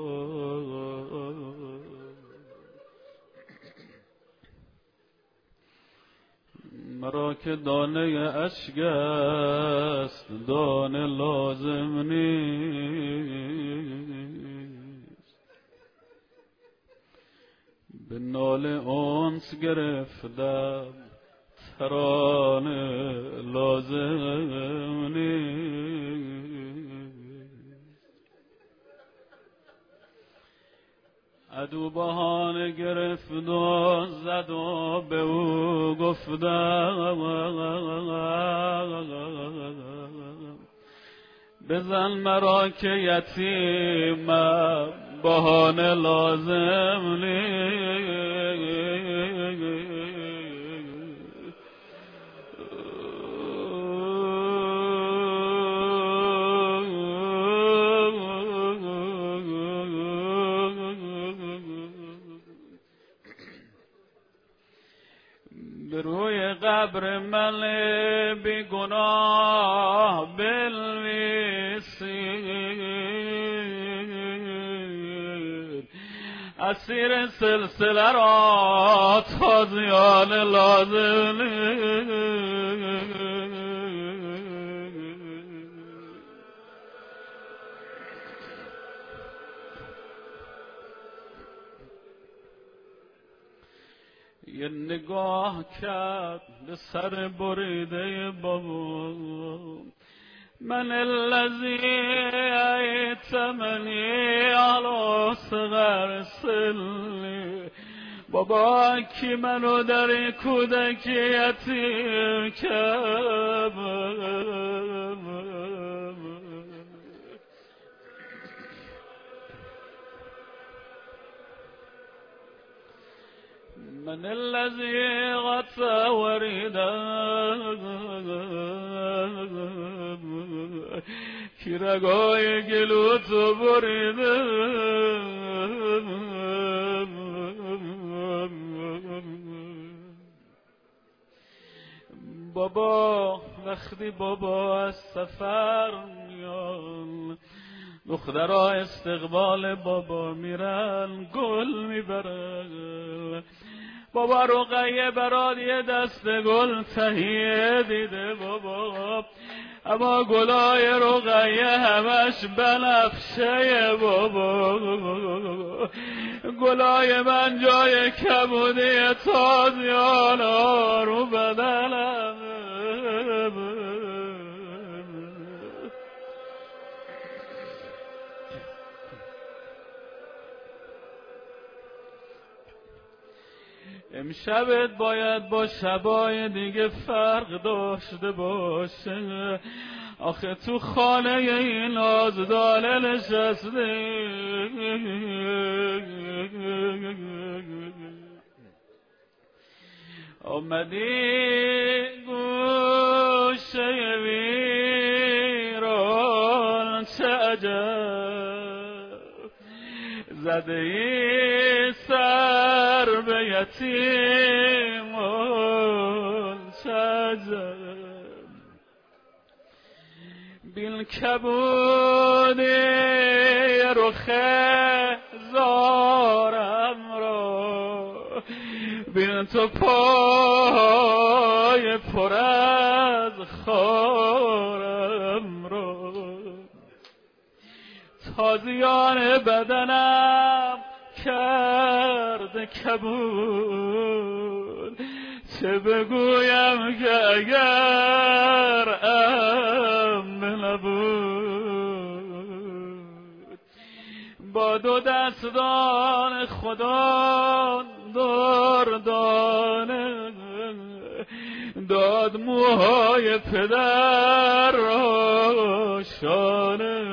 مرا که دانه اشک است دانه لازم نیست، به ناله انس گرفتم ترانه لازم نیست. عدو بهانه گرفت و زد و به او گفتم بزن مرا که یتیمم بهانه لازم نیست. به روی قبر من بی گناه بنویسید، اسیر سلسله را تازیان لازم نیست. یه نگاه کرد به سر بریده بابا، من الذی ایتمنی علی صغر سنی، بابا کی منو در کودکی یتیم کرد. من الذي غطى وردا کی رگای گلو تو بریده، بابا وقتی بابا از سفر میان دخترها استقبال بابا میرن گل میبرن، بابا رقیه برات یه دست گل تهیه دیده بابا، اما گلای رقیه همش بنفشه بابا، گلای من جای کبودی تازیانا رو بدنم. امشبت باید با شبای دیگه فرق داشته باشه، آخه تو خانه این نازدانه نشسته، آمدی گوشه ویران چه عجب، زده ای سر به یتیمان چه عجب، بین کبودی رخ زارم را، بین تو پای پر از خارم را، تازیان بدنم کرده کبود، چه بگویم که اگر ام نبود، با دو دستان خدا دردانه داد موهای پدر را شانه.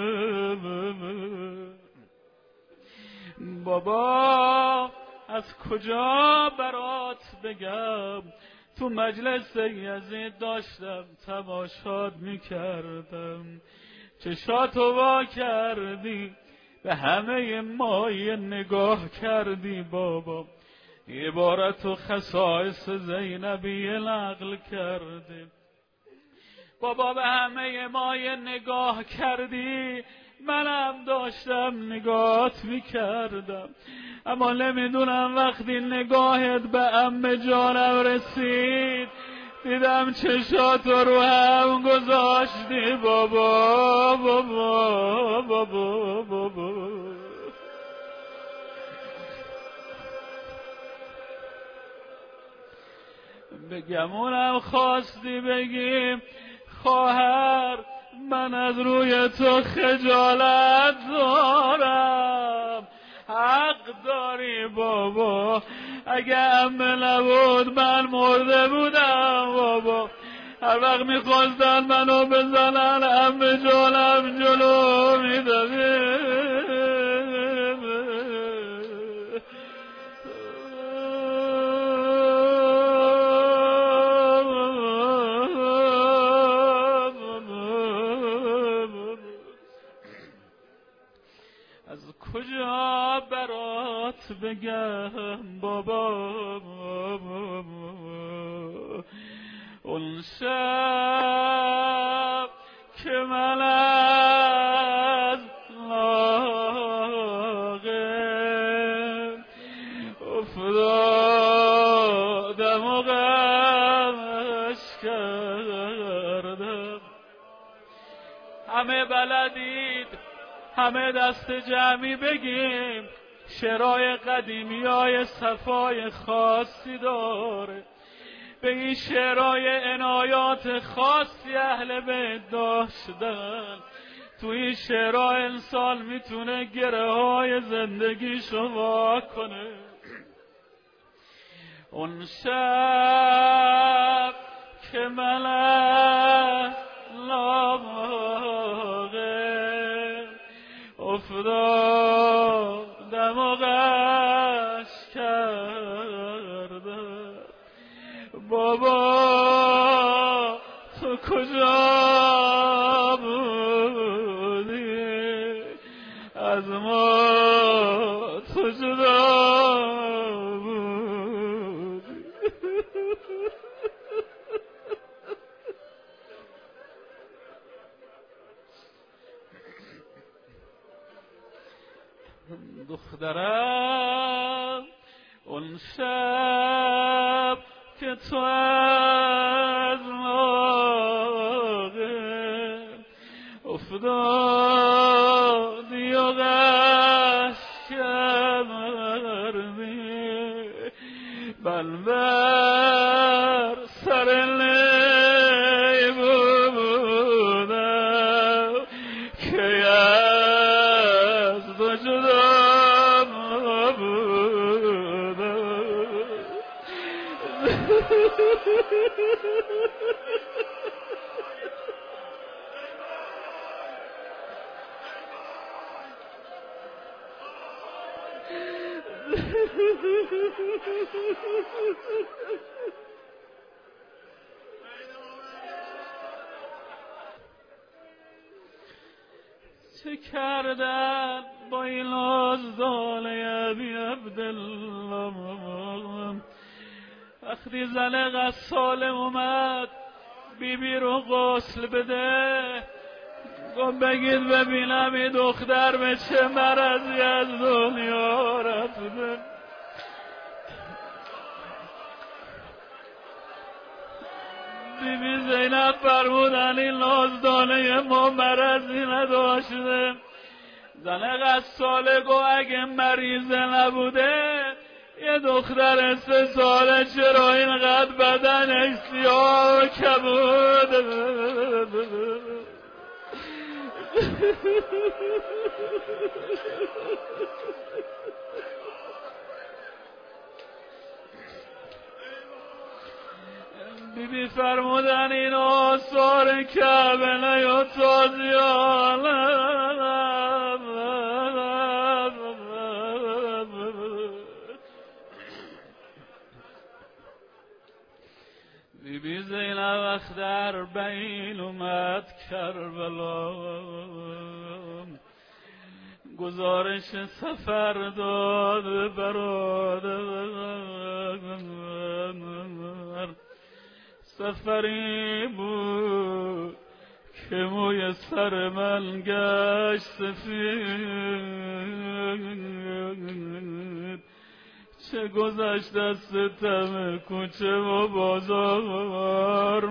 بابا از کجا برات بگم، تو مجلس یزید داشتم تماشات میکردم، چشاتو وا کردی به همه مایه نگاه کردی بابا، عبارت و خصائص زینبی نقل کردی بابا، به همه مایه نگاه کردی، منم داشتم نگاهت میکردم، اما نمیدونم وقتی نگاهت به عمه جانم رسید دیدم چشاتو رو هم گذاشتی بابا بابا بابا بابا. بگمونم خواستی بگیم خواهر من از روی تو خجالت دارم، حق داری بابا، اگه عمه نبود من مرده بودم بابا، هر وقت میخواستن منو بزنن عمه جانم جلو میدوید. کجا برات بگم بابا، اون شب که من از لاغه افتادم و غمش کردم، همه بلدید همه دست جمعی بگیم شعرهای قدیمی های صفای خاصی داره، به این شعرهای عنایات خاصی اهل بیت داشتن، تو این شعرها انسان میتونه گره های زندگیشو وا کنه. اون شب که من از لاغه افتادم و غش کردم، بابا تو کجا بودی از ما تو جدا بودی. دخترم اون شب که تو از موقع افتادی و غش کردی، من بر سر نی بودم که از تو جدا چه کردن با این آزدال ابی عبدالله. وقتی زن غسال اومد بی بی رو غسل بده، گفت بگید ببینم این دختر به چه مرضی از دنیا رفته. بی بی زینب فرمودن این نازدانه ما مرضی نداشته. زن غساله گو اگه مریضه نبوده یه دختر سه ساله چرا اینقدر بدنش سیاه و کبوده. بی بی فرمودن این آثار کعبه نیا تازیانه. بی بی زینب اختر بین اومد کربلا، گزارش سفر داد برادر. سفری بود که موی سر من گشت سفید، چه گذشت از ستم کوچه و بازار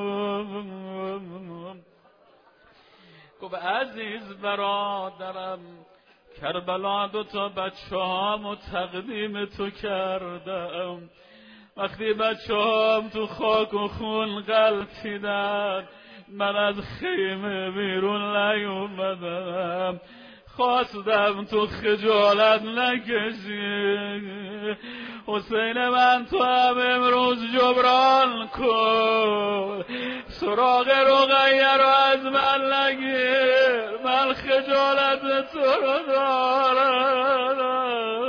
مرم. گفت عزیز برادرم کربلا دو تا بچه هامو تقدیم تو کردم. وقتی بچه هم تو خاک و خون غلطیدن من از خیمه بیرون نیومدم، خواستم تو خجالت نکشی. حسین من تو هم امروز جبران کن، سراغ رقیه رو از من نگیر، من خجالت تو رو دارم.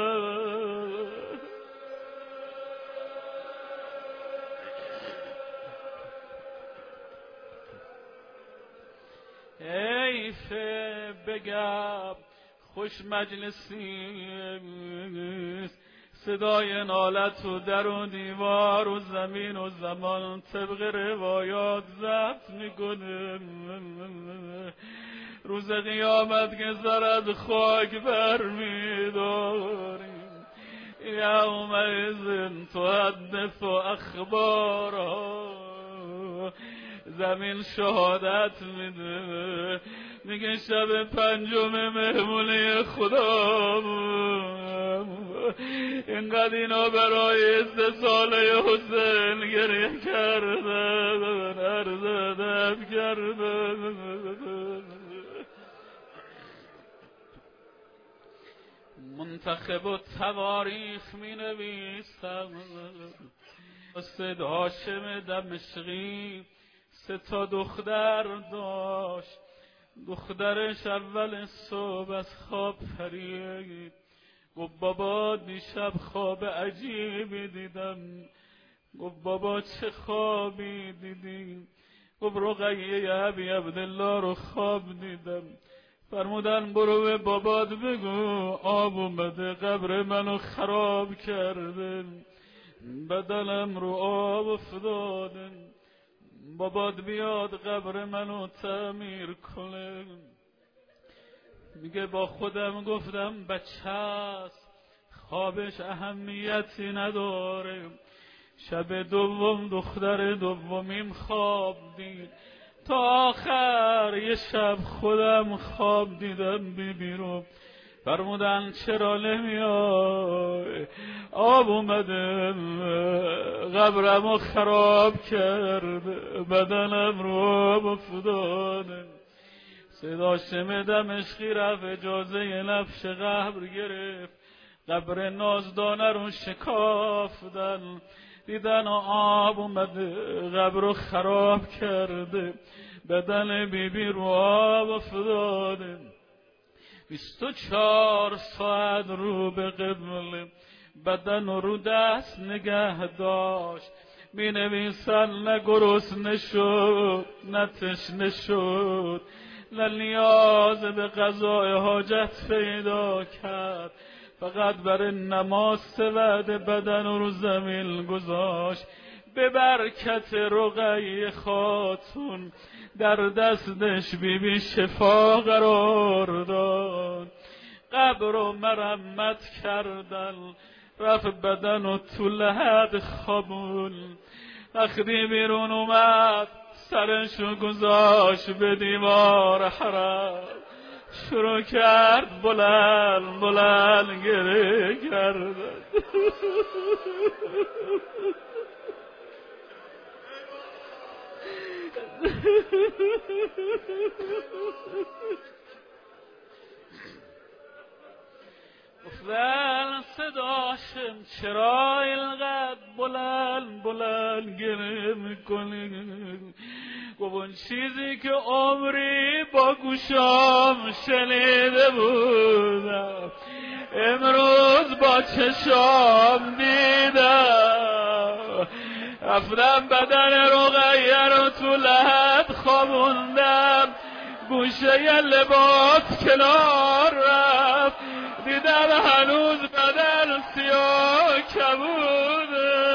حیفه بگم خوش مجلسی، صدای نالت و در و دیوار و زمین و زمان طبق روایات ضبط میکنه. روز قیامت که سر از خاک برمیداریم، یومئذ تحدث اخبارها، زمین شهادت میده، میگه شب پنجم مهمونی خدا اینقدر اینا برای سه ساله حسین گریه کردن، عرض ادب کردن. منتخب و تواریخ می نویسم سید هاشم دمشقی سه تا دختر داشت. دخترش اول صبح از خواب پرید، گفت بابا دیشب خواب عجیبی دیدم. گفت بابا چه خوابی دیدی؟ گفت رقیه ابی عبدالله رو خواب دیدم. فرمودن برو به بابات بگو آب اومده قبر منو خراب کرده، بدنم رو آب افتاده، بابات بیاد قبر منو تعمیر کنه. میگه با خودم گفتم بچه است، خوابش اهمیتی نداره. شب دوم دختر دومیم خواب دید، تا آخر یه شب خودم خواب دیدم بی بی رو. فرمودن چرا نمیای؟ آب اومده قبرمو خراب کرد، بدنم رو آب افتاده. سید هاشم دمشقی رفت اجازه نفش قبر گرفت، قبر نازدانه رو شکافتن، دیدن آب اومده قبر رو خراب کرده، بدن بی بی رو آب افتاده. بیست و چهار ساعت رو به قبله بدن رو دست نگه داشت. می نویسن نه گرسنه شد نه تشنه شد، نه نیاز به قضای حاجت پیدا کرد، فقط برای نماز وعده بدن رو زمین گذاشت. به برکت رقیه خاتون در دستش بی بی شفا قرار داد. قبر رو مرمت کردن، رفت بدن و تو لحد خوابون. وقتی بیرون اومد سرشو گذاشت به دیوار حرم، شروع کرد بلند بلند گریه کردن. گفتن صداشم چرا اینقدر بلند بلند گریه میکنی؟ گفت اون چیزی که عمری با گوشام شنیده بودم امروز با چشام دیدم. رفتم بدن رقیه رو تو لحد خوابوندم، گوشه ی لباس کنار رفت، دیدم هنوز بدن سیاه کبوده.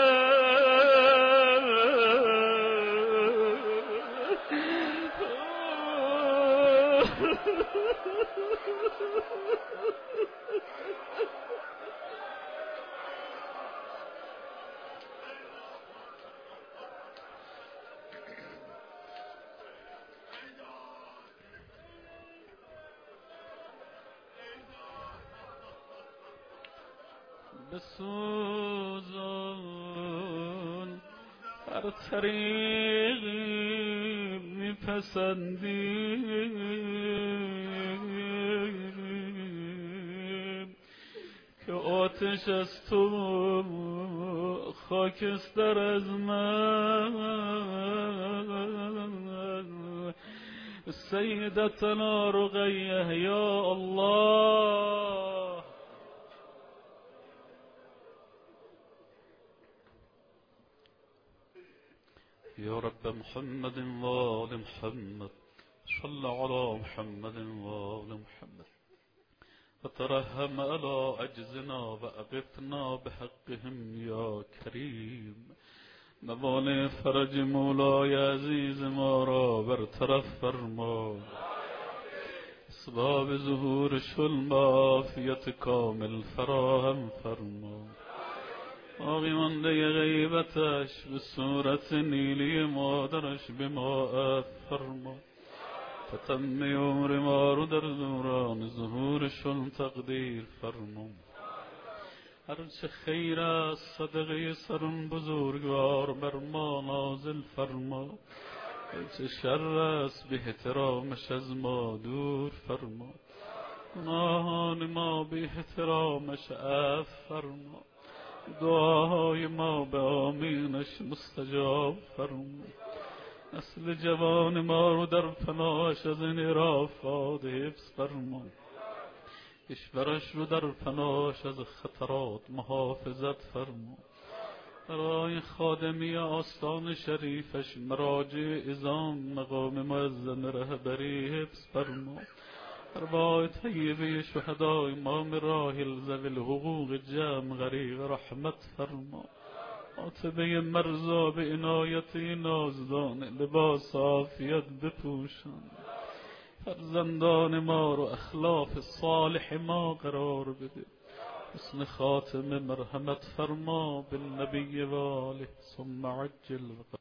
بسوزان هر طریقی میپسندی که آتش از تو خاکستر از من. سیدتنا رقیه یا الله. يا رب محمد وآل محمد صل على محمد وآل محمد وترحم على عجزنا وأغثنا بحقهم يا كريم. موانع فرج مولای عزیز ما را برطرف فرما، اسباب ظهور شلم عافیت کامل فراهم فرما. باقی مانده غیبتش به صورت نیلی مادرش به ما عفو فرما. تتم عمر ما رو در دوران ظهور شلم تقدیر فرما. هرچه خیر است صدقه سرون بزرگوار بر ما نازل فرما، هرچه شر است به احترامش از ما دور فرما. گناهان ما به احترامش عفو فرما، دعاهای ما به آمینش مستجاب فرما. نسل جوان ما رو در پناهش از انحرافات حفظ فرما، کشورش رو در پناهش از خطرات محافظت فرما. برای خادمی آستان شریفش مراجع عظام مقام معظم رهبری حفظ فرما. ارواح طیبه شهدای امام راحل ذوی الحقوق جمع غریق رحمت فرما. عاطبه مرزا به عنایت نازدان لباس عافیت بپوشان. فرزندان ما رو اخلاف صالح ما قرار بده. حسن خاتم مرحمت فرما بالنبی و آله ثم عجل